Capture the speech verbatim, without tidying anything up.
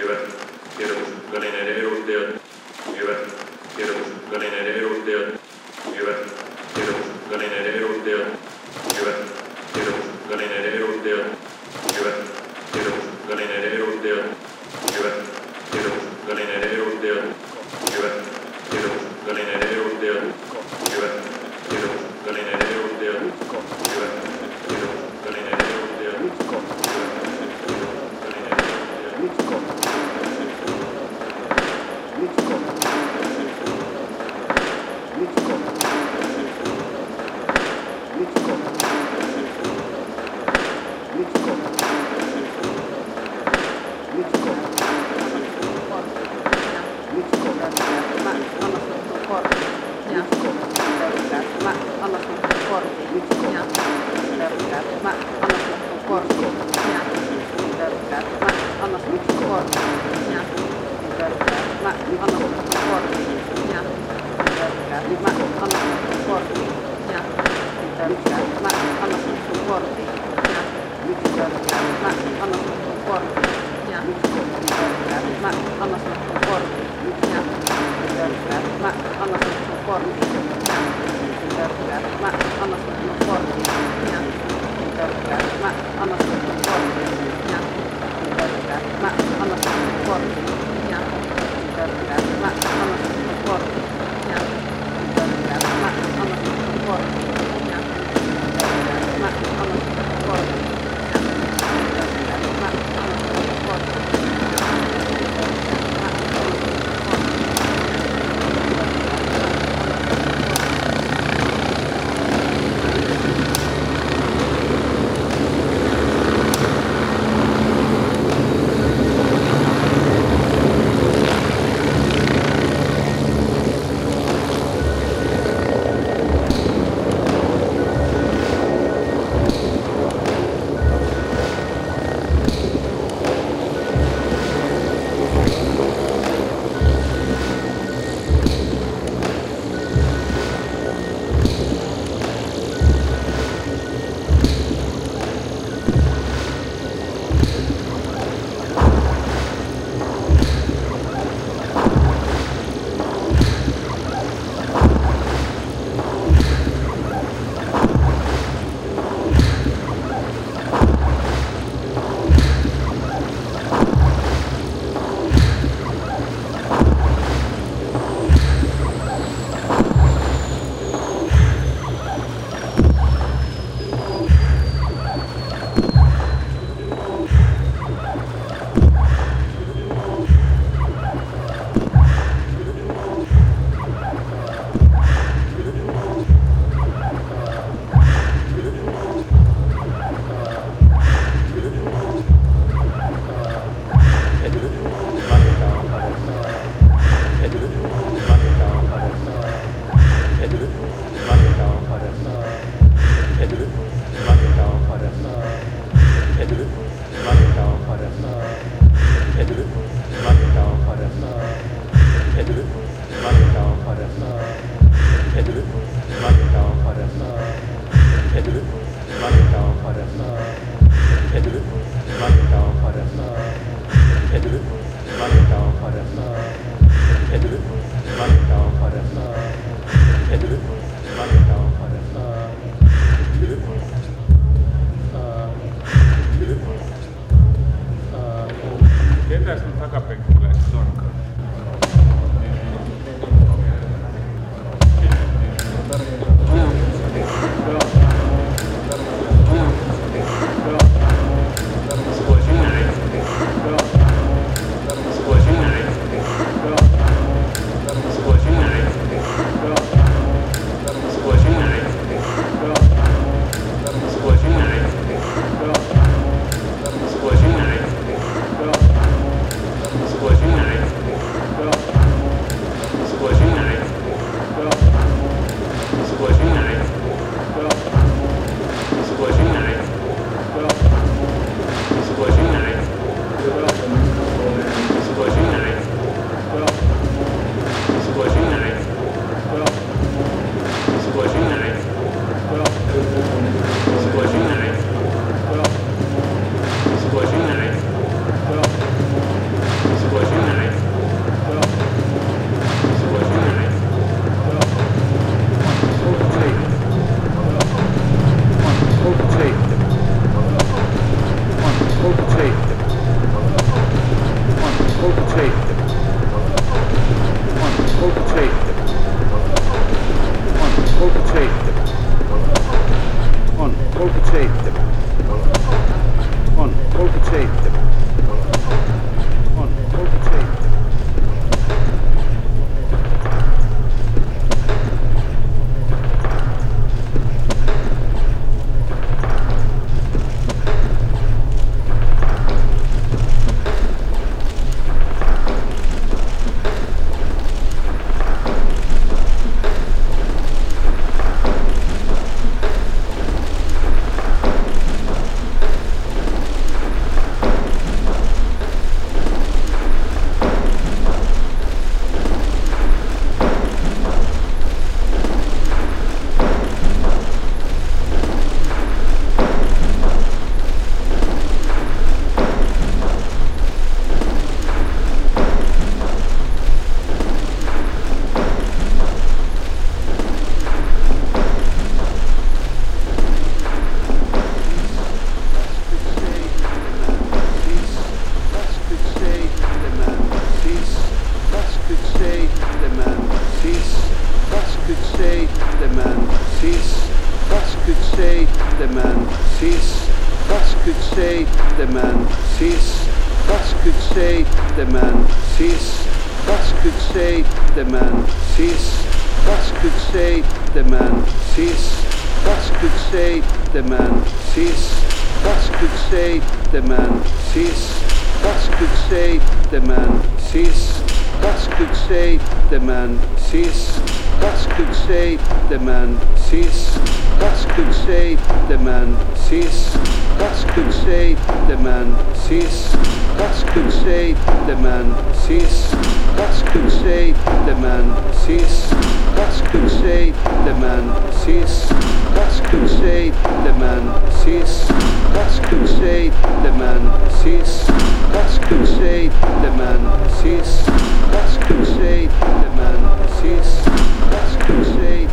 hyvät tiedotusvälineiden edustajat, hyvät tiedotusvälineiden edustajat, hyvät tiedotusvälineiden edustajat, hyvät tiedotusvälineiden edustajat, hyvät tiedotusvälineiden edustajat, hyvät tiedotusvälineiden edustajat, hyvät tiedotusvälineiden edustajat, hyvät tiedotusvälineiden edustajat, hyvät tiedotusvälineiden sis. Wat could say the man, sis. What could say the man, sis. What could say the man, sis. What could say the man, sis. What could say the man, sis. What could say the man, sis. What could say the man, sis. What could say the man, sis. What could say the man, sis. What could say the man, sis. What could say the man, sis. What could say the man, sis. What could say the man, sis. What could say the man, sis. What could say the man, sis. What could say the man, sis. What could say the man, sis. What could say the man, sis. What could say